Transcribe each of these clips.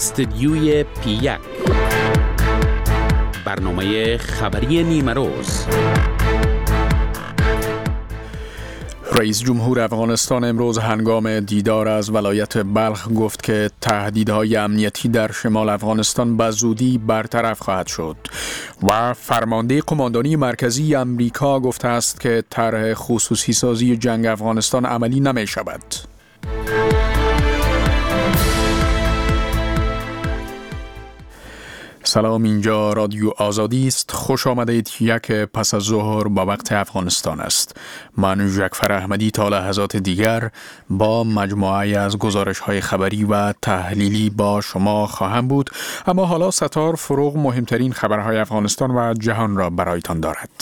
استدیوی پی1 برنامه خبری نیمه روز. رئیس جمهور افغانستان امروز هنگام دیدار از ولایت بلخ گفت که تهدیدهای امنیتی در شمال افغانستان به زودی برطرف خواهد شد و فرمانده قماندانی مرکزی امریکا گفته است که طرح خصوصی سازی جنگ افغانستان عملی نمی شود. سلام، اینجا رادیو آزادی است. خوش آمدید. یک پس از ظهر با وقت افغانستان است. من ژکفر احمدی تا لحظات دیگر با مجموعه از گزارش‌های خبری و تحلیلی با شما خواهم بود، اما حالا ستار فروغ مهمترین خبرهای افغانستان و جهان را برایتان دارد.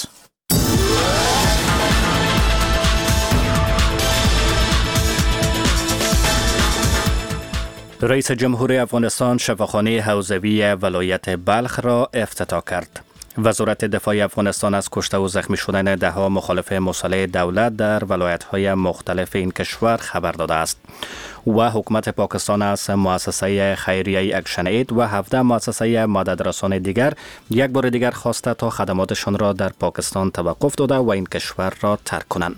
رئیس جمهور افغانستان شفاخانه حوزوی ولایت بلخ را افتتاح کرد. وزارت دفاع افغانستان از کشته و زخمی شدن ده‌ها مخالف مسلح دولت در ولایت‌های مختلف این کشور خبر داده است و حکومت پاکستان از مؤسسه خیریه اکشن اید و 17 مؤسسه مددرسان دیگر یک بار دیگر خواسته تا خدماتشان را در پاکستان توقف داده و این کشور را ترک کنند.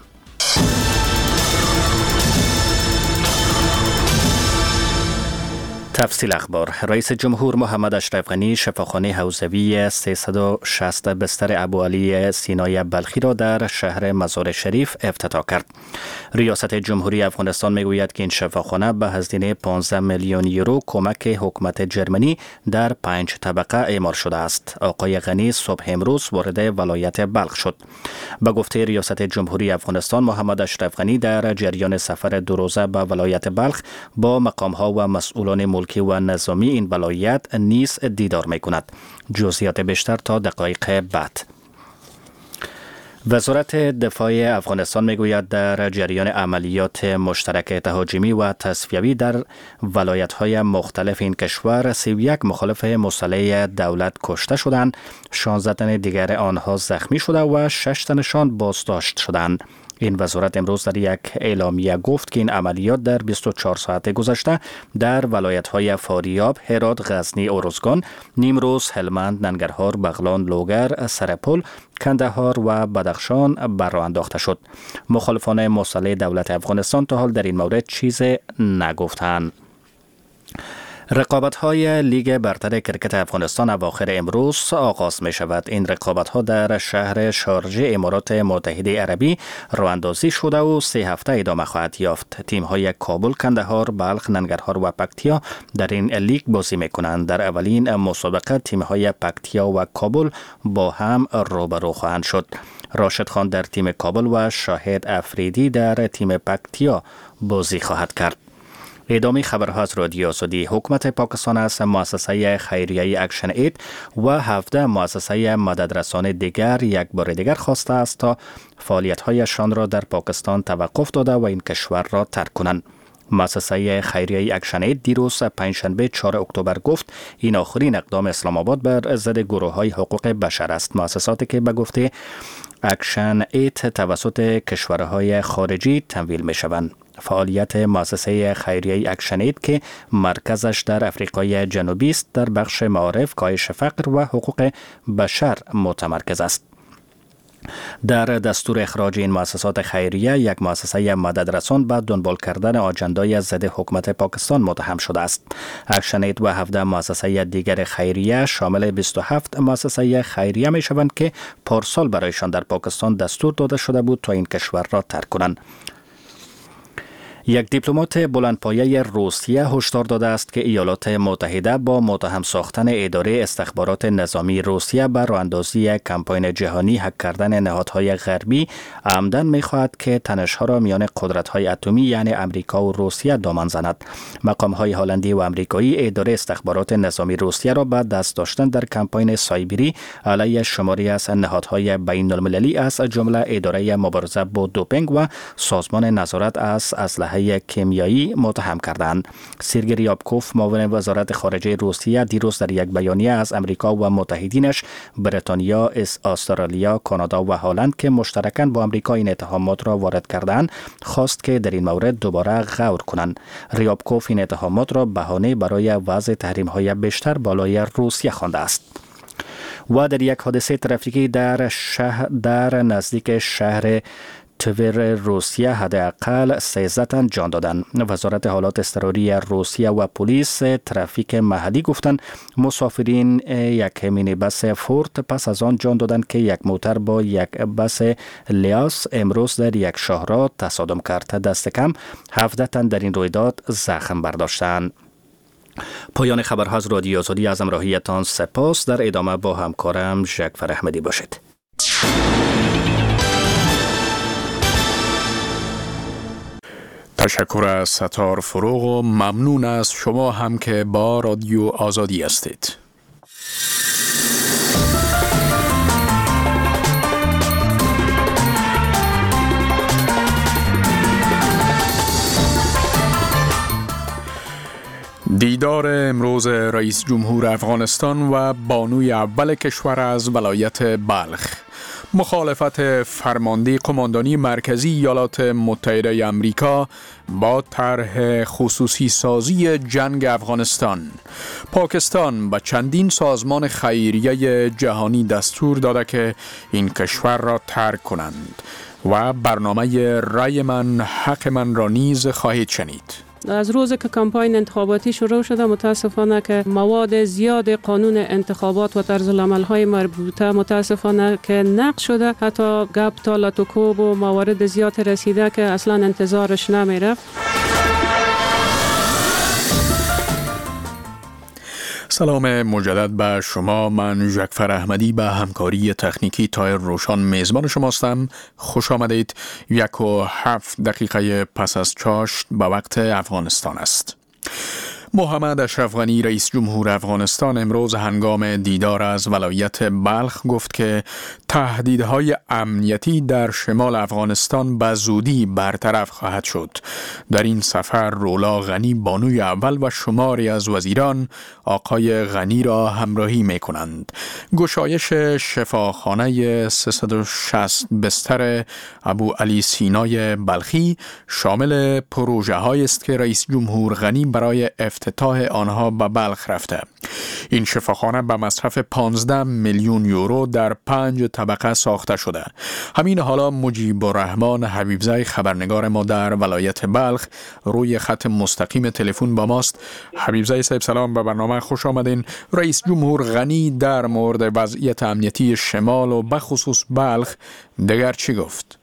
تفصیل اخبار. رئیس جمهور محمد اشرف غنی شفاخانه حوزوی 360 بستر ابوعلی سینای بلخی را در شهر مزار شریف افتتاح کرد. ریاست جمهوری افغانستان میگوید که این شفاخانه به هزینه 15 میلیون یورو کمک حکومت جرمنی در 5 طبقه اعمار شده است. آقای غنی صبح امروز وارد ولایت بلخ شد. به گفته ریاست جمهوری افغانستان، محمد اشرف غنی در جریان سفر 2 روزه به ولایت بلخ با مقام‌ها و مسئولان ملکی و نظامی این ولایت نیز دیدار می‌کند. جزئیات بیشتر تا دقایق بعد. وزارت دفاع افغانستان میگوید در جریان عملیات مشترک تهاجمی و تصفیوی در ولایت‌های مختلف این کشور 31 مخالف مسلح دولت کشته شدند، 16 تن دیگر آنها زخمی شده و 6 تنشان بازداشت شدند. این وزارت امروز در یک اعلامیه گفت که این عملیات در 24 ساعت گذشته در ولایت‌های فاریاب، هرات، غزنی، ارزگان، نیمروز، هلمند، ننگرهار، بغلان، لوگر، سرپل، کندهار و بدخشان بر راه انداخته شد. مخالفان مسلح دولت افغانستان تا حال در این مورد چیزی نگفتند. رقابت‌های لیگ برتر کرکت افغانستان اواخر امروز آغاز می شود. این رقابت‌ها در شهر شارجه امارات متحده عربی راه اندازی شده و 3 هفته ادامه خواهد یافت. تیم‌های کابل، کندهار، بلخ، ننگرهار و پکتیا در این لیگ بازی می‌کنند. در اولین مسابقه تیم‌های پکتیا و کابل با هم روبرو خواهند شد. راشد خان در تیم کابل و شاهد افریدی در تیم پکتیا بازی خواهد کرد. ادامه خبرها از رادیو آزادی. حکومت پاکستان از مؤسسه خیریه اکشن اید و 17 مؤسسه مددرسان دیگر یک بار دیگر خواسته است تا فعالیت‌هایشان را در پاکستان توقف داده و این کشور را ترک کنند. مؤسسه خیریه اکشن اید دیروز پنجشنبه 4 اکتبر گفت این آخرین اقدام اسلام آباد بر ضد گروه‌های حقوق بشر است. مؤسساتی که به گفته اکشن اید توسط کشورهای خارجی تمویل می‌شوند. فعالیت مؤسسه خیریه اکشن اید که مرکزش در افریقای جنوبی است در بخش معارف، کاهش فقر و حقوق بشر متمرکز است. در دستور اخراج این مؤسسات خیریه یک مؤسسه مددرسان به دنبال کردن آجندای ضد حکومت پاکستان متهم شده است. اکشن اید و 17 مؤسسه دیگر خیریه شامل 27 مؤسسه خیریه می شوند که پارسال برایشان در پاکستان دستور داده شده بود تا این کشور را ترک کنند. یک دیپلمات بلندپایه روسیه هشدار داده است که ایالات متحده با متهم ساختن اداره استخبارات نظامی روسیه بر راه‌اندازی کمپاین جهانی هک کردن نهادهای غربی عمدن می‌خواهد که تنش‌ها را میان قدرت‌های اتمی یعنی امریکا و روسیه دامن زند. مقام‌های هلندی و آمریکایی اداره استخبارات نظامی روسیه را به دست داشتن در کمپاین سایبری علیه شماری از نهادهای بین‌المللی از جمله اداره مبارزه با دوپینگ و سازمان نظارت از اسلحه اسلحه کیمیایی متهم کردند. سرگئی ریابکوف معاون وزارت خارجه روسیه دیروز در یک بیانیه از امریکا و متحدینش بریتانیا، استرالیا، کانادا و هلند که مشترکاً با امریکا این اتهامات را وارد کردند خواست که در این مورد دوباره غور کنند. ریابکوف این اتهامات را بهانه برای وضع تحریم‌های بیشتر بالای روسیه خوانده است. و در یک حادثه ترافیکی در نزدیک شهر تور روسیه حداقل 13 تن جان دادند. وزارت حالات اضطراری روسیه و پلیس ترافیک محلی گفتند مسافرین یک مینی بس فورد پس از آن جان دادند که یک موتر با یک بس لیاس امروز در یک شاهراه تصادم کرد. دست کم 17 تن در این رویداد زخم برداشتند. پایان خبرها از رادیو آزادی. از همراهیتان سپاس. در ادامه با همکارم جعفر احمدی باشید. تشکر از ستار فروغ و ممنون از شما هم که با رادیو آزادی هستید. دیدار امروز رئیس جمهور افغانستان و بانوی اول کشور از ولایت بلخ. مخالفت فرمانده قماندانی مرکزی ایالات متحده آمریکا با طرح خصوصی سازی جنگ افغانستان. پاکستان به چندین سازمان خیریه جهانی دستور داده که این کشور را ترک کنند و برنامه رای من حق من را نیز خواهید شنید. از روزی که کمپاین انتخاباتی شروع شده متاسفانه که مواد زیاد قانون انتخابات و طرز العمل‌های مربوطه متاسفانه که نقض شده، حتی گپ تالت و کوب و موارد زیاد رسیده که اصلا انتظارش نمیرفت. سلام مجدد به شما. من جعفر احمدی به همکاری تکنیکی تایر روشان میزبان شماستم. خوش آمدید. 1:07 پس از چاشت به وقت افغانستان است. محمد اشرف غنی رئیس جمهور افغانستان امروز هنگام دیدار از ولایت بلخ گفت که تهدیدهای امنیتی در شمال افغانستان به زودی برطرف خواهد شد. در این سفر رولا غنی بانوی اول و شماری از وزیران آقای غنی را همراهی می کنند. گشایش شفاخانه 360 بستر ابو علی سینای بلخی شامل پروژه های است که رئیس جمهور غنی برای افتتاح آنها به بلخ رفته. این شفاخانه به مصرف 15 میلیون یورو در 5 طبقه ساخته شده. همین حالا مجیب الرحمن حبیبزی خبرنگار ما در ولایت بلخ روی خط مستقیم تلفن با ماست. حبیبزی صاحب سلام، به برنامه خوش آمدین. رئیس جمهور غنی در مورد وضعیت امنیتی شمال و بخصوص بلخ دیگر چی گفت؟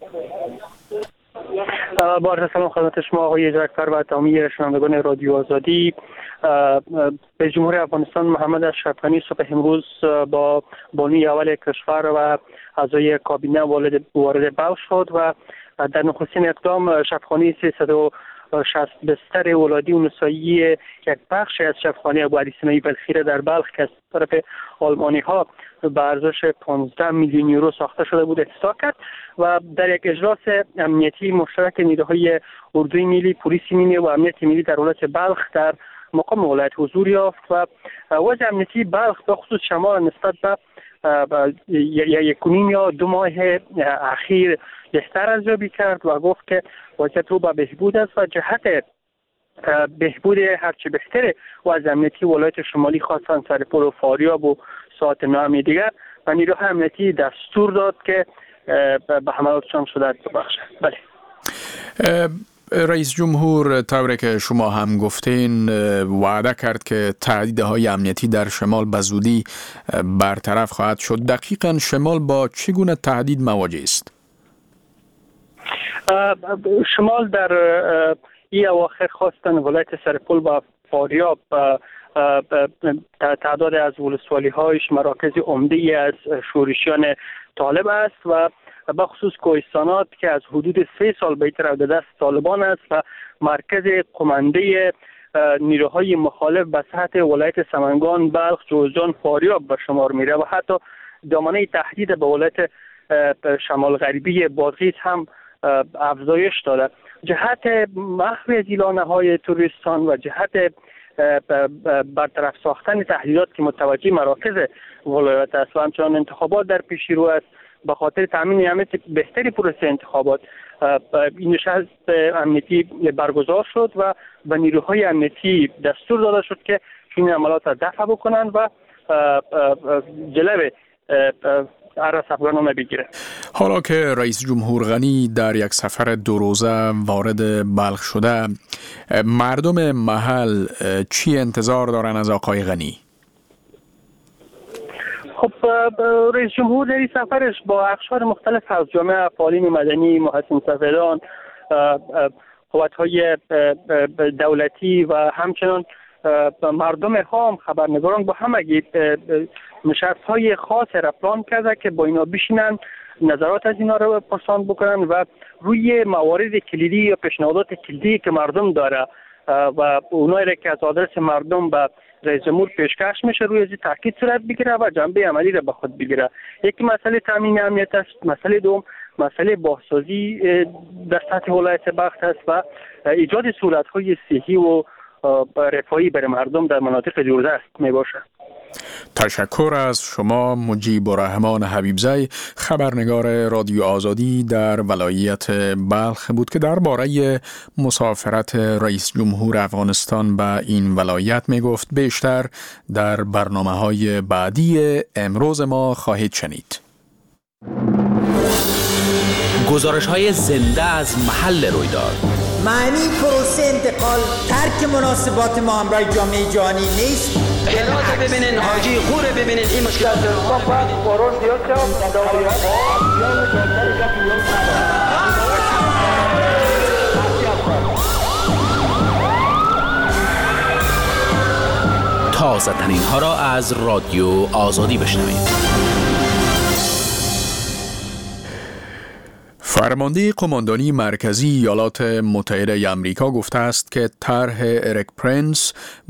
با عرض سلام خدمت شما آقای جعفر و تمامی شنوندگان رادیو آزادی. رئیس جمهور افغانستان محمد اشرف غنی صبح امروز با بانوی اول کشور و اعضای کابینه وارد بلخ شد و در نخستین اقدام شفاخانه 360 بستر ولادی و نسایی یک بخش از شفاخانه ابو علی سینای بلخی در بلخ که از طرف آلمانی ها به ارزش 15 میلیون یورو ساخته شده بود افتتاح کرد و در یک اجلاس امنیتی مشترک نیروهای اردوی ملی، پلیس ملی و امنیت ملی در ولایت بلخ در مقام ولایت حضور یافت و وضع امنیتی بلخ به خصوص شمال نسبت به 1.5 یا 2 ماه اخیر بهتر ارزیابی کرد و گفت که وضعیت رو به بهبود است و جهت بهبود هرچه بهتره وضع امنیتی ولایت شمالی خاصا سرپل و فاریاب و ساعت 9 دیگر و نیروهای امنیتی دستور داد که به حملاتشان شدت ببخشند. بله. رئیس جمهور طوری که شما هم گفتین وعده کرد که تهدیدهای امنیتی در شمال به زودی برطرف خواهد شد. دقیقاً شمال با چگونه تهدید مواجه است؟ شمال در این اواخر خواستن ولایت سرپل و فاریاب تعداد از ولسوالی هایش مراکز عمده از شورشیان طالب است و بخصوص کوهستانات که از حدود 3 سال بیشتر به دست طالبان است و مرکز قمانده نیروهای مخالف به سطح ولایت سمنگان، بلخ، جوزجان، فاریاب به شمار میره و حتی دامنه تهدید به ولایت شمال غربی بادغیس هم افزایش داده. جهت محو از اعلانه‌های تروریستان و جهت برطرف ساختن تهدیدات که متوجه مراکز ولایت است و همچنان انتخابات در پیش رو است، به خاطر تامین امنیت بهتری پروسه انتخابات این نشست امنیتی برگزار شد و به نیروهای امنیتی دستور داده شد که این عملات را دفع بکنند و جلوه عرض افغانان بگیره. حالا که رئیس جمهور غنی در یک سفر 2 روزه وارد بلخ شده، مردم محل چی انتظار دارن از آقای غنی؟ خب رئیس جمهور در این سفرش با اقشار مختلف از جامعه فعالین مدنی، محسن سفیدان، قوت‌های دولتی و همچنان مردم خام، خبرنگاران با همگی نشست‌های خاص را پلان کرده که با اینا بشینن، نظرات از اینا رو پرسان بکنن و روی موارد کلیدی یا پیشنهادات کلیدی که مردم داره و اونایی را که از آدرس مردم به رئیس جمهور پیشکش میشه روی از تاکید صورت بگیره و جنبه عملی را به خود بگیره. یکی مسئله تامین امنیت است، مسئله دوم مسئله بازسازی در سطح ولایت بلخ است و ایجاد سهولت‌های صحی و رفاهی برای مردم در مناطق دوردست می باشد. تشکر از شما مجیب الرحمن حبیبزی، خبرنگار رادیو آزادی در ولایت بلخ بود که درباره مسافرت رئیس جمهور افغانستان به این ولایت می گفت. بیشتر در برنامه‌های بعدی امروز ما خواهید شنید. گزارش‌های زنده از محل رویداد. معنی پروسه انتقال ترک مناسبات ما همراه جامعه جهانی نیست. هرات ببینین، حاجی خوره ببینین، این مشکلات تازه ترین ها را از رادیو آزادی بشنوید. فرمانده قماندانی مرکزی ایالات متحده آمریکا گفته است که طرح اریک پرنس،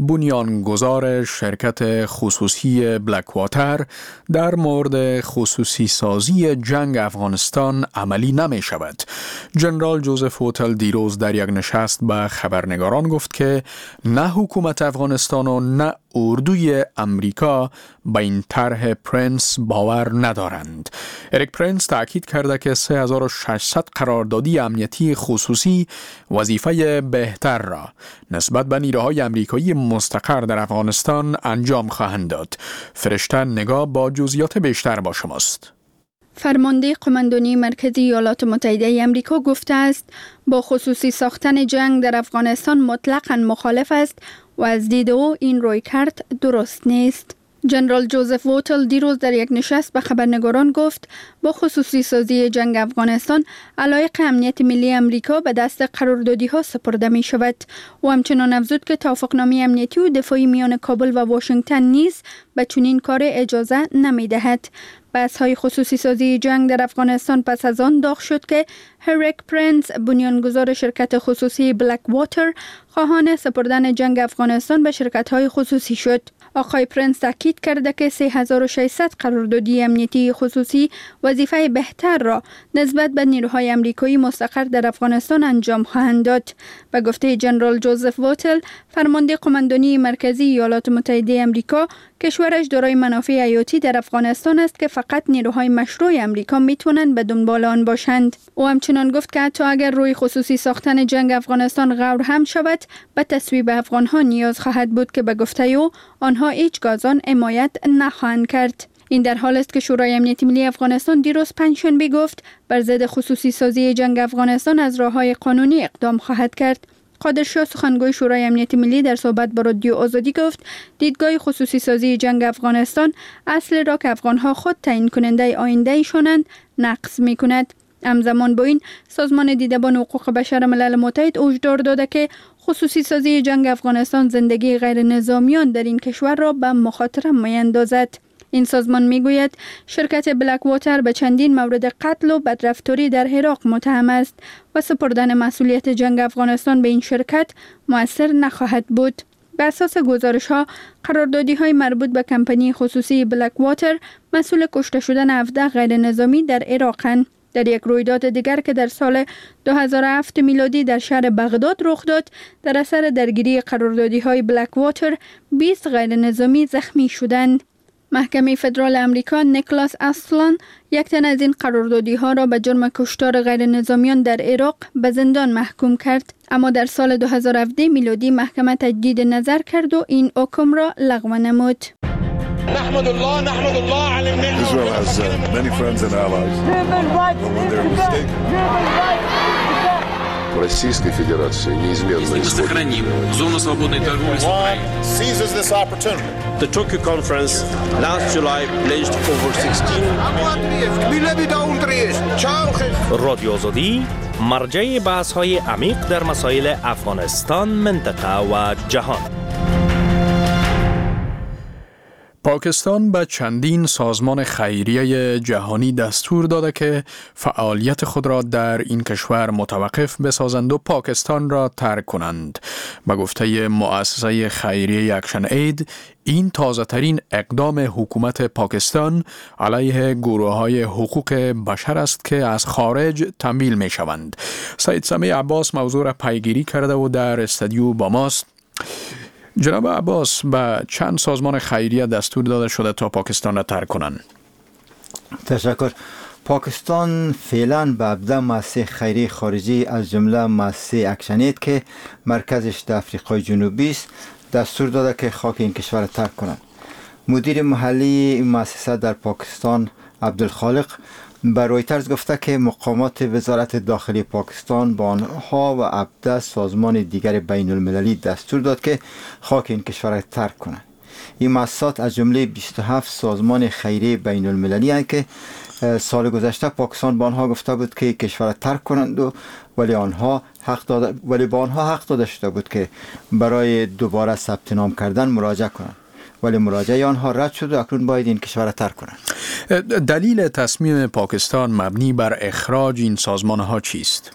بنیانگذار شرکت خصوصی بلکواتر، در مورد خصوصی سازی جنگ افغانستان عملی نمی شود. جنرال جوزف ووتل دیروز در یک نشست به خبرنگاران گفت که نه حکومت افغانستان و نه اردوی امریکا به این طرح پرنس باور ندارند. اریک پرنس تاکید کرده که 3600 قراردادی امنیتی خصوصی وظیفه بهتر را نسبت به نیروهای امریکایی مستقر در افغانستان انجام خواهند داد. فرشته نگاه با جزئیات بیشتر با شماست. فرمانده قماندانی مرکزی ایالات متحده آمریکا گفته است با خصوصی ساختن جنگ در افغانستان مطلقاً مخالف است و از دید او این رویکرد درست نیست. جنرال جوزف ووتل دیروز در یک نشست به خبرنگاران گفت با خصوصی سازی جنگ افغانستان علایق امنیت ملی امریکا به دست قراردادی ها سپرده می شود و همچنان افزود که توافقنامه امنیتی و دفاعی میان کابل و واشنگتن نیز به چنین کار اجازه نمی دهد. بحث های خصوصی سازی جنگ در افغانستان پس از آن داغ شد که اریک پرنس، بنیانگذار شرکت خصوصی بلکواتر، خواهان سپردن جنگ افغانستان به شرکت های خصوصی شد. آقای پرنس تاکید کرده که 3600 قراردادی امنیتی خصوصی وظیفه بهتر را نسبت به نیروهای امریکایی مستقر در افغانستان انجام خواهند داد. به گفته جنرال جوزف ووتل، فرمانده قماندانی مرکزی ایالات متحده آمریکا، کشورش دارای منافع حیاتی در افغانستان است که فقط نیروهای مشروع امریکا میتونند به دنبال آن باشند. او همچنان گفت که حتی اگر روی خصوصی ساختن جنگ افغانستان غور هم شود، به تصویب افغانها نیاز خواهد بود که به گفته او آنها هیچگاه از آن حمایت نخواهند کرد. این در حال است که شورای امنیت ملی افغانستان دیروز پنجشنبه گفت بر ضد خصوصی سازی جنگ افغانستان از راههای قانونی اقدام خواهد کرد. قادرشاه، سخنگوی شورای امنیت ملی، در صحبت با رادیو آزادی گفت دیدگاه خصوصی سازی جنگ افغانستان اصل را که افغانها خود تعیین کننده آینده ایشانند نقض می کند. همزمان با این، سازمان دیدبان حقوق بشر ملل متحد هشدار داده که خصوصی سازی جنگ افغانستان زندگی غیر نظامیان در این کشور را به مخاطره می‌اندازد. این سازمان میگوید شرکت بلکواتر به چندین مورد قتل و بدرفتاری در عراق متهم است و سپردن مسئولیت جنگ افغانستان به این شرکت مؤثر نخواهد بود. به اساس گزارش‌ها، قراردادی‌های مربوط به کمپانی خصوصی بلکواتر مسئول کشته شدن 17 غیر نظامی در عراقند. در یک رویداد دیگر که در سال 2007 میلادی در شهر بغداد رخ داد، در اثر درگیری قراردادی‌های بلک واتر 20 غیر نظامی زخمی شدند. محکمه فدرال امریکا نیکلاس اسلان یک تن از این قراردادی‌ها را به جرم کشتار غیر نظامیان در عراق به زندان محکوم کرد، اما در سال 2017 میلادی محکمه تجدید نظر کرد و این حکم را لغو نمود. نحمد الله على المنة. Israel has many friends and allies. When they're mistaken. Российской Федерации неизменно сохраним зону свободной торговли с Украиной. seizes this opportunity. The Tokyo conference last July pledged over 16 رادیو آزادی مرجع بحث‌های عمیق در مسائل افغانستان، منطقه و جهان. پاکستان به چندین سازمان خیریه جهانی دستور داده که فعالیت خود را در این کشور متوقف بسازند و پاکستان را ترک کنند. به گفته مؤسسه خیریه اکشن اید، این تازه ترین اقدام حکومت پاکستان علیه گروه‌های حقوق بشر است که از خارج تمویل می شوند. سید سمیع عباس موضوع را پیگیری کرده و در استودیو با ماست. جناب عباس، به چند سازمان خیریه دستور داده شده تا پاکستان را ترک کنند؟ تشکر. پاکستان فعلا به 17 مؤسسه خیریه خارجی از جمله مؤسسه اکشن اید که مرکزش در آفریقای جنوبی است دستور داده که خاک این کشور را ترک کنند. مدیر محلی این مؤسسه در پاکستان عبدالخالق به رویترز گفته که مقامات وزارت داخلی پاکستان با آنها و 17 سازمان دیگر بین المللی دستور داد که خاک این کشور را ترک کنند. این مؤسسات از جمله 27 سازمان خیریه بین المللی هستند که سال گذشته پاکستان با آنها گفته بود که کشور را ترک کنند ولی با آنها حق داده شده بود که برای دوباره ثبت نام کردن مراجعه کنند، ولی مراجعه آنها رد شد و اکنون باید این کشور را ترک کنند. دلیل تصمیم پاکستان مبنی بر اخراج این سازمان ها چیست؟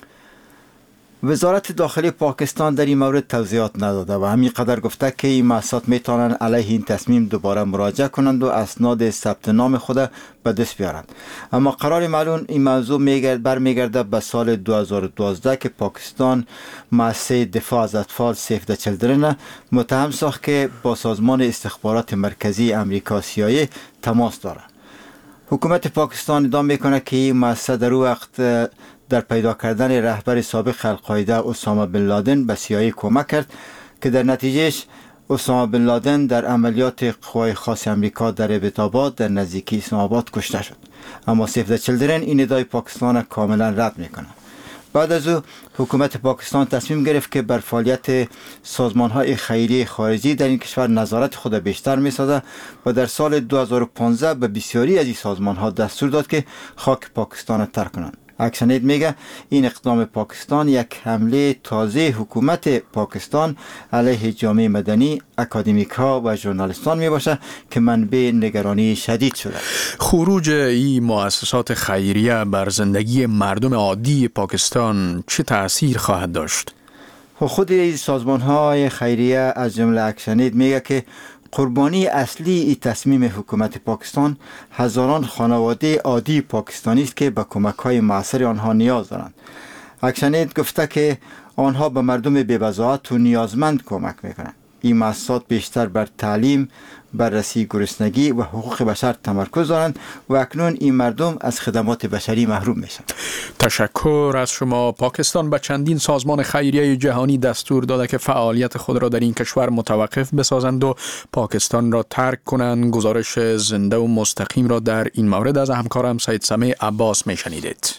وزارت داخلی پاکستان در این مورد توضیحات نداده و همین قدر گفته که این مؤسسات میتونن علیه این تصمیم دوباره مراجعه کنند و اسناد ثبت نام خود به دست بیارند. اما قرار معلوم این موضوع برمیگرده به سال 2012 که پاکستان مؤسسه دفاع از اطفال سیف د چیلدرن متهم ساخت که با سازمان استخبارات مرکزی امریکا CIA تماس دارد. حکومت پاکستان ادعا میکنه که این مؤسسه در وقت در پیدا کردن رهبر سابق القاعده اسامه بن لادن به CIA کمک کرد که در نتیجهش اسامه بن لادن در عملیات قوای خاص امریکا در ابتاباد در نزدیکی اسلام آباد کشته شد. اما سیف د چیلدرن این ادعای پاکستان کاملا رد میکنه. بعد از او حکومت پاکستان تصمیم گرفت که بر فعالیت سازمان‌های خیریه خارجی در این کشور نظارت خود بیشتر می‌سازد و در سال 2015 به بسیاری از این سازمان‌ها دستور داد که خاک پاکستان را ترک کنند. اکشن اید میگه این اقدام پاکستان یک حمله تازه حکومت پاکستان علیه جامعه مدنی، اکادمیک‌ها و ژورنالیستان میباشه که منبع نگرانی شدید شده. خروج این مؤسسات خیریه بر زندگی مردم عادی پاکستان چه تأثیر خواهد داشت؟ خود این سازمان‌های خیریه از جمله اکشن اید میگه که قربانی اصلی این تصمیم حکومت پاکستان هزاران خانواده عادی پاکستانی است که به کمک‌های معاصر آنها نیاز دارند. اکشن اید گفته که آنها به مردم بی‌بضاعت و نیازمند کمک میکنند. این مؤسسات بیشتر بر تعلیم، بررسی گرسنگی و حقوق بشر تمرکز دارند و اکنون این مردم از خدمات بشری محروم میشن. تشکر از شما. پاکستان به چندین سازمان خیریه جهانی دستور داده که فعالیت خود را در این کشور متوقف بسازند و پاکستان را ترک کنند. گزارش زنده و مستقیم را در این مورد از همکارم سید سمیع عباس میشنیدید.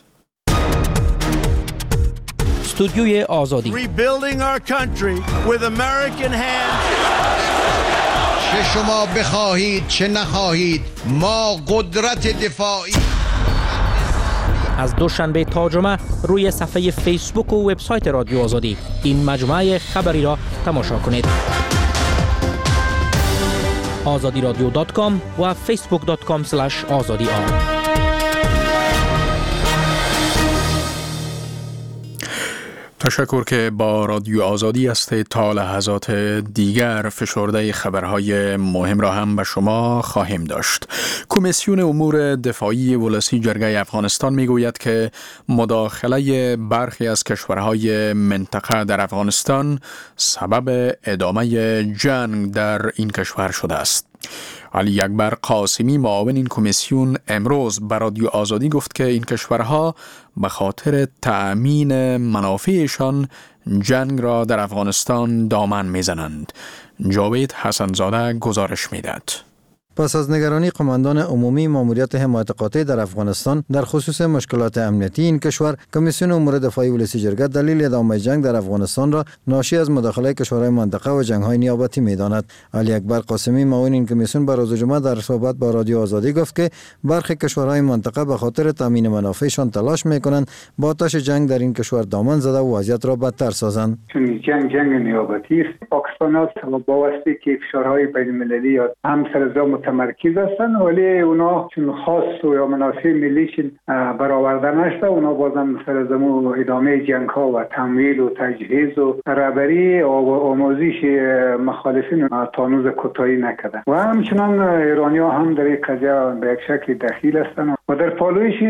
استودیوی آزادی. Rebuilding our country with American hands. چه شما بخواهید چه نخواهید ما قدرت دفاعی. از دوشنبه تا جمعه روی صفحه فیسبوک و وبسایت رادیو آزادی این مجموعه خبری را تماشا کنید. azadiradio.com و facebook.com/azadi. تشکر که با رادیو آزادی هستید. تا لحظات دیگر فشرده خبرهای مهم را هم به شما خواهیم داشت. کمیسیون امور دفاعی ولسی جرگه افغانستان میگوید که مداخله برخی از کشورهای منطقه در افغانستان سبب ادامه جنگ در این کشور شده است. علی اکبر قاسمی معاون این کمیسیون امروز به رادیو آزادی گفت که این کشورها به خاطر تأمین منافعشان جنگ را در افغانستان دامن میزنند. جاوید حسنزاده گزارش میدهد. پس از نگرانی قماندان عمومی ماموریت حمایت قاطع در افغانستان در خصوص مشکلات امنیتی این کشور، کمیسیون امور دفاعی ولسی جرگه دلیل ادامه جنگ در افغانستان را ناشی از مداخله کشورهای منطقه و جنگ‌های نیابتی می‌داند. علی اکبر قاسمی معاون این کمیسیون به روز جمعه در صحبت با رادیو آزادی گفت که برخی کشورهای منطقه به خاطر تامین منافعشان تلاش می‌کنند با آتش جنگ در این کشور دامن زده و وضعیت را بدتر سازند. جنگ نیابتی است. پاکستان است با واسطه که فشارهای بین‌المللی هم سر متمرکز هستند، ولی اونا چون خاص و یا منافع ملیشون برآورده نشده، اونا بازم سر زمو ادامه جنگ ها و تمویل و تجهیز و رهبری و آموزش مخالفین تانوز کوتاهی نکردن و همچنان ایرانی ها هم در این قضیه به یک شکل دخیل هستند و در پالویش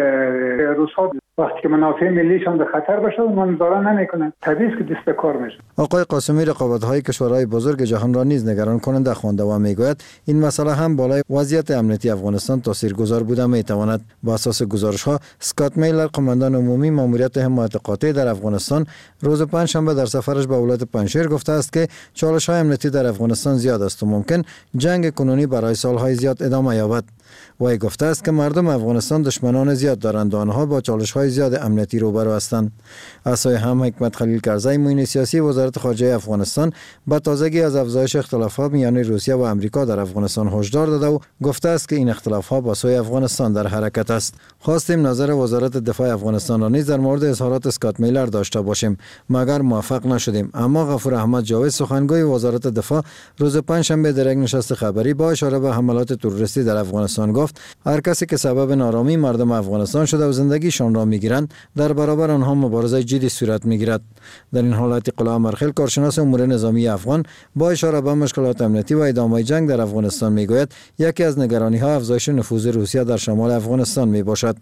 روس‌ها وقتی که منافع ملیشان به خطر باشه اونها نظارت نمیکنن، طبیعی است که دست کار میشه. آقای قاسمی رقابت‌های کشورهای بزرگ جهان را نیز نگران کننده خوانده و میگوید این مسئله هم بالای وضعیت امنیتی افغانستان تاثیرگذار بوده میتواند. با اساس گزارش‌ها اسکات میلر قماندان عمومی ماموریت حمایت قاطع در افغانستان روز پنجشنبه در سفرش به ولایت پنجشیر گفته است که چالش‌های امنیتی در افغانستان زیاد است و ممکن جنگ کنونی برای سال‌های زیاد ادامه یابد. وی گفته است که مردم افغانستان دشمنان زیاد دارند و آنها با چالش‌های زیاد امنیتی روبرو هستند. از سوی هم حکمت خلیل کرزی معین سیاسی وزارت خارجه افغانستان با تازگی از افزایش اختلافات میان روسیه و آمریکا در افغانستان هشدار داده و گفته است که این اختلافات با سوی افغانستان در حرکت است. خواستیم نظر وزارت دفاع افغانستان را نیز در مورد اظهارات اسکات میلر داشته باشیم مگر موفق نشدیم، اما غفور احمد جاوید سخنگوی وزارت دفاع روز پنجشنبه در یک نشست خبری با اشاره به حملات تروریستی در افغانستان گفت هر کسی که سبب نارامی مردم افغانستان شده و زندگیشان را میگیرند در برابر آنها مبارزه جدی صورت میگیرد. در این حالت قلعه مرخل کارشناس امور نظامی افغان با اشاره به مشکلات امنیتی و ادامه جنگ در افغانستان میگوید یکی از نگرانی ها افزایش نفوذ روسیه در شمال افغانستان می باشد.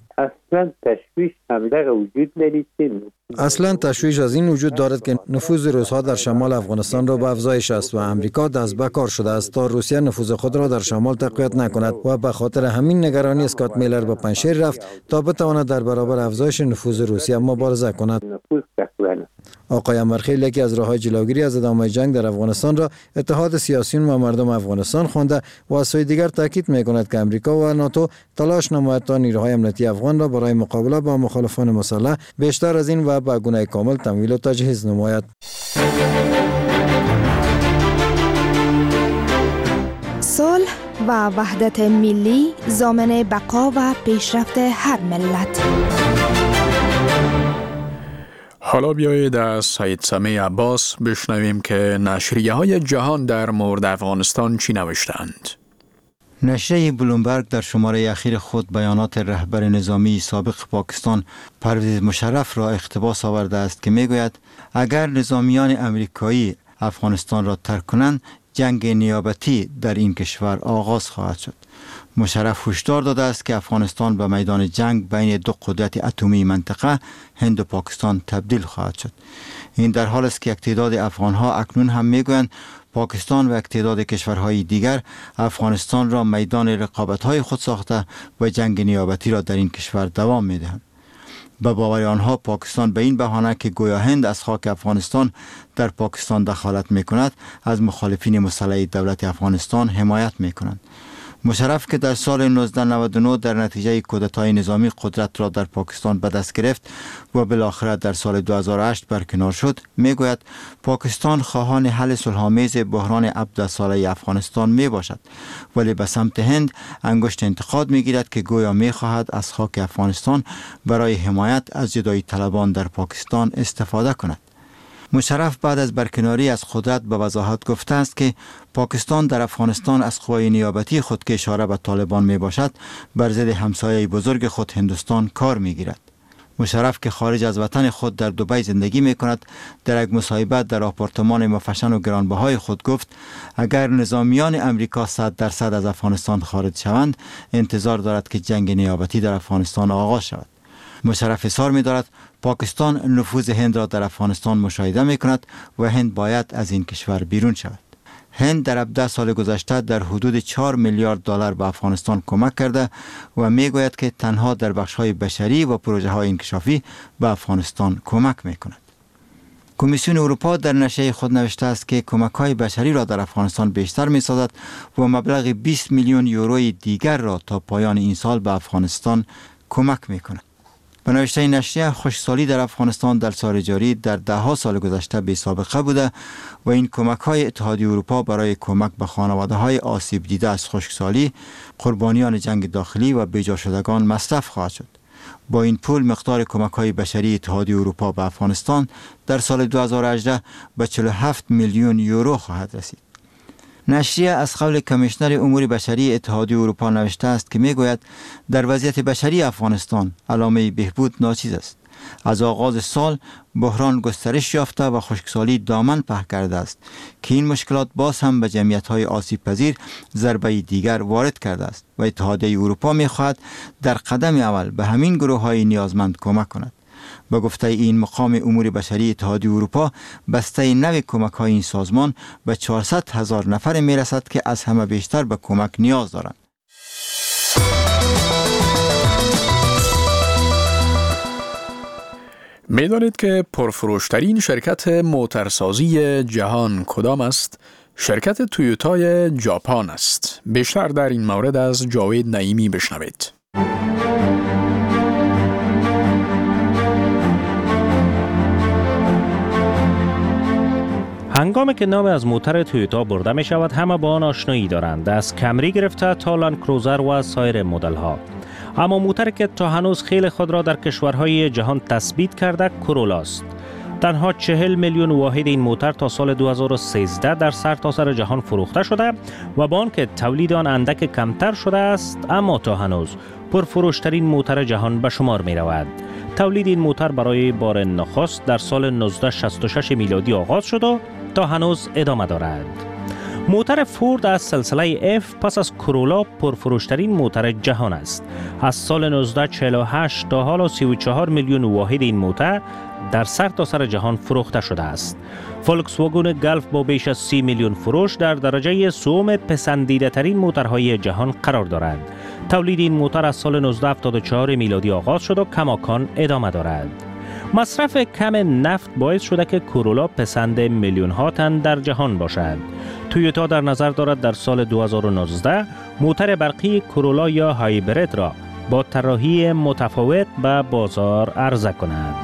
اصلا تشویش از این وجود دارد که نفوذ روس‌ها در شمال افغانستان را به افزایش است و امریکا دست به کار شده است تا روسیه نفوذ خود را در شمال تقویت نکند و به خاطر همین نگرانی اسکات میلر به پنجشیر رفت تا بتواند در برابر افزایش نفوذ روسیه مبارزه کند. آقای امرخیل یکی از راه‌های جلوگیری از ادامه جنگ در افغانستان را اتحاد سیاسیون و مردم افغانستان خوانده و از سوی دیگر تاکید می‌کند که امریکا و ناتو تلاش نماید تا نیروهای امنیتی افغان را برای مقابله با مخالفان مسلح بیشتر از این و به گونه کامل تمویل و تجهیز نماید. صلح و وحدت ملی ضامن بقا و پیشرفت هر ملت. حالا بیایید از سید سمیع عباس بشنویم که نشریه‌های جهان در مورد افغانستان چی نوشتند. نشریه بلومبرگ در شماره اخیر خود بیانات رهبر نظامی سابق پاکستان پرویز مشرف را اقتباس آورده است که میگوید اگر نظامیان امریکایی افغانستان را ترک کنند جنگ نیابتی در این کشور آغاز خواهد شد. مشرف هشدار داده است که افغانستان به میدان جنگ بین دو قدرت اتمی منطقه هند و پاکستان تبدیل خواهد شد. این در حال است که یک تعداد افغانها اکنون هم میگویند پاکستان و یک تعداد کشورهای دیگر افغانستان را میدان رقابت‌های خود ساخته و جنگ نیابتی را در این کشور دوام می‌دهند. به باور آنها پاکستان به این بهانه که گویا هند از خاک افغانستان در پاکستان دخالت می‌کند از مخالفین مسلح دولت افغانستان حمایت می‌کنند. مشرف که در سال 1999 در نتیجه کودتای نظامی قدرت را در پاکستان به دست گرفت و بالاخره در سال 2008 برکنار شد میگوید پاکستان خواهان حل صلح‌آمیز بحران 17 ساله افغانستان می باشد ولی به سمت هند انگشت انتقاد میگیرد که گویا میخواهد از خاک افغانستان برای حمایت از جدایی طلبان در پاکستان استفاده کند. مشرف بعد از برکناری از قدرت به وضاحت گفته است که پاکستان در افغانستان از قوای نیابتی خود که اشاره به طالبان می باشد بر ضد همسایه بزرگ خود هندوستان کار می گیرد. مشرف که خارج از وطن خود در دبی زندگی می کند در یک مصاحبه در آپارتمان مفشن و گرانبهای خود گفت اگر نظامیان امریکا 100% از افغانستان خارج شوند انتظار دارد که جنگ نیابتی در افغانستان آغاز شود. مشرف اظهار می دارد پاکستان نفوذ هند را در افغانستان مشاهده می کند و هند باید از این کشور بیرون شود. هند در 17 سال گذشته در حدود 4 میلیارد دلار به افغانستان کمک کرده و می گوید که تنها در بخش‌های بشری و پروژه‌های انکشافی به افغانستان کمک می کند. کمیسیون اروپا در نشریه خود نوشته است که کمک‌های بشری را در افغانستان بیشتر می‌سازد و مبلغ 20 میلیون یوروی دیگر را تا پایان این سال به افغانستان کمک می‌کند. به نوشته نشریه خشکسالی در افغانستان در سال جاری در 10 سال گذشته بی سابقه بوده و این کمک‌های اتحادیه اروپا برای کمک به خانواده‌های آسیب دیده از خشکسالی، قربانیان جنگ داخلی و بیجا شدگان مصرف خواهد شد. با این پول مقدار کمک‌های بشری اتحادیه اروپا به افغانستان در سال 2018 به 47 میلیون یورو خواهد رسید. نشریه از قول کمیشنر امور بشری اتحادیه اروپا نوشته است که میگوید در وضعیت بشری افغانستان علامه بهبود ناچیز است. از آغاز سال بحران گسترش یافته و خشکسالی دامن په کرده است که این مشکلات باز هم به جمعیت‌های آسیب پذیر ضربه دیگر وارد کرده است و اتحادیه اروپا می‌خواهد در قدم اول به همین گروه‌های نیازمند کمک کند. به گفته این مقام امور بشری اتحادیه اروپا بسته نو کمک‌های این سازمان به 400,000 نفر می‌رسد که از همه بیشتر به کمک نیاز دارند. می‌دانید که پرفروشترین شرکت موتورسازی جهان کدام است؟ شرکت تویوتای ژاپن است. بیشتر در این مورد از جاوید نعیمی بشنوید. هنگامی که نام از موتر تویوتا برده می شود همه با آن آشنایی دارند، از کمری گرفته تا لند کروزر و سایر مدل ها. اما موتری که تا هنوز خیلی خود را در کشورهای جهان تثبیت کرده کرولا است. تنها 40 میلیون واحد این موتر تا سال 2013 در سرتاسر جهان فروخته شده و با آنکه تولید آن اندک کمتر شده است اما تا هنوز پرفروشترین موتر جهان به شمار می رود. تولید این موتر برای بار نخست در سال 1966 میلادی آغاز شد و تا هنوز ادامه دارد. موتر فورد از سلسله F پس از کرولا پرفروشترین موتر جهان است. از سال 1948 تا حالا 34 میلیون واحد این موتر در سرتاسر جهان فروخته شده است. فولکس واگن گلف با بیش از 30 میلیون فروش در درجه سوم پسندیده ترین موترهای جهان قرار دارد. تولید این موتر از سال 1974 میلادی آغاز شد و کماکان ادامه دارد. مصرف کم نفت باعث شده که کرولا پسند میلیون ها تن در جهان باشد. تویوتا در نظر دارد در سال 2019 موتر برقی کرولا یا هایبرید را با طراحی متفاوت به بازار عرضه کند.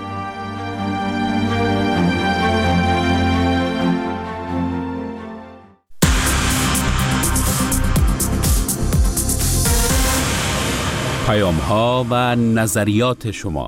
پیام‌ها و نظریات شما.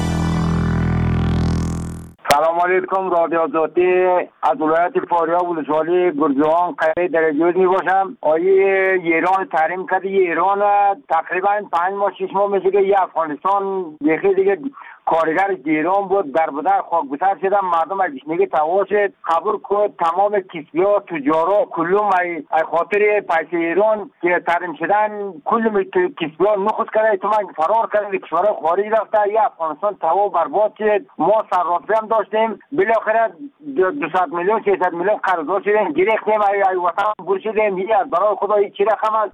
سلام علیکم، رادیو آزادی از ولایت فاریاب ولسوالی گرجوان قریه درجوز می باشم. آیه ایران تحریم کرده، ایران تقریبا 5 ماه 6 ماه میشه که یه افغانستان یکی دیگه کارگر ایران بود در بدر خاک بسر شدن، مردم از گشنگی تواش قبول کرد. تمام کسبی‌ها تجارا کلهم ای خاطر پیسه ایران که تحریم شدن کلهم کسبی‌ها نخست کرده، اتمام فرار کرده، کشورهای خارج رفته، یا افغانستان تباه برباد شد. ما سررافی هم داشتیم، بالاخره 200 میلیون 300 میلیون قرضدار شدیم، گرفتیم، ای وطن برشدیم. یه برای خدا هیچ رقم است.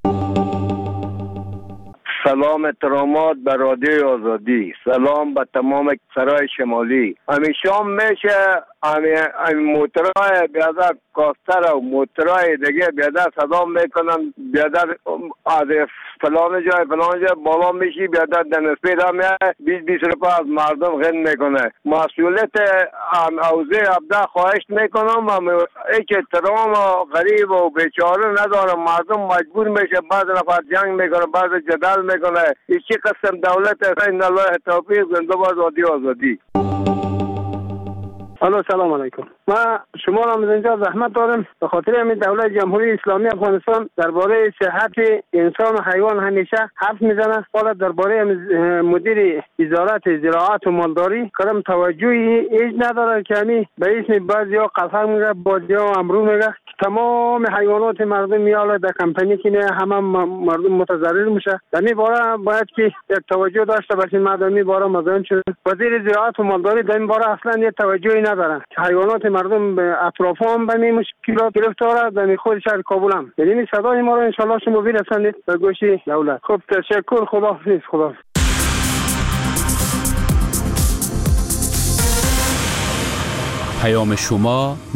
سلام احترامات به رادیو آزادی، سلام به تمام سرای شمالی. همیشه میشه موترهای بیادر کاستر و موترهای دیگه بیادر صدا میکنن، بیادر از فلان جای بالا میشی، بیادر در نسبت هم 20 روپا از مردم غن میکنه. مسئولیت اوضاع ابدا خواهش میکنم، هیچ احترام غریب و بیچاره ندارم. مردم مجبور میشه، بعض نفر جنگ میکنه، بعض جدال میکنه. هیچ قسم دولت است. این الله توفیق. زنده باد رادیو آزادی. الو سلام علیکم. ما شما را از اینجا زحمت دارم به خاطر همین دولت جمهوری اسلامی افغانستان درباره صحت انسان و حیوان همیشه حرف میزنه. حالا درباره مدیر وزارت زراعت و مالداری کدام توجهی هیچ نداره که همین به اسم بعضیا قفر میگه، بعضیا امرو میگه. تمام حیوانات مردم میاله در کمپانی که همه مردم متضرر میشه. در این باره باید که یک توجه داشته باشین. مردمی باره مزاحم شده. وزیر زراعت و مالداری در این باره اصلا یک توجهی نداره. حیوانات مردم به اطراف هم به این مشکلات گرفتاره. در خود شهر کابل هم. یعنی صدای ما را ان شاء الله شما برسانید به گوش دولت. خب تشکر. خداحافظ. پیام شما